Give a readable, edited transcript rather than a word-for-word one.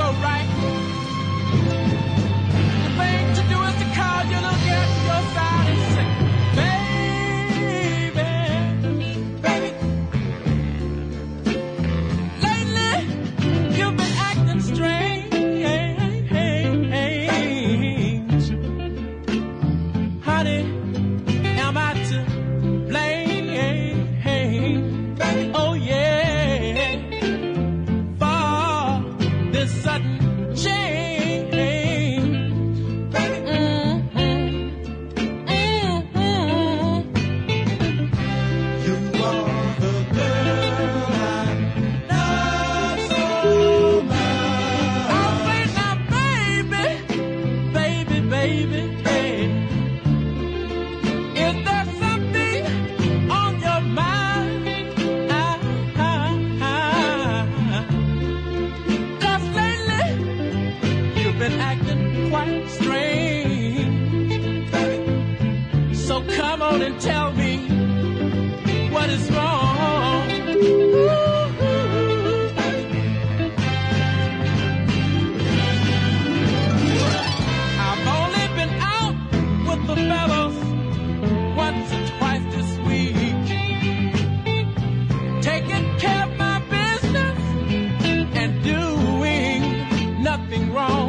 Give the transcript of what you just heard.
right. The thing to do is to call your little girl to your side and say, baby, baby, lately you've been acting strange. Honey, am I to blame? Oh yeah, for this sudden change. You are the girl I love so much. Oh, say now, baby, baby, baby, hey. Is there something on your mind? 'Cause lately you've been acting quite strange. So come on and tell me what is wrong. I've only been out with the fellas once or twice this week, taking care of my business and doing nothing wrong.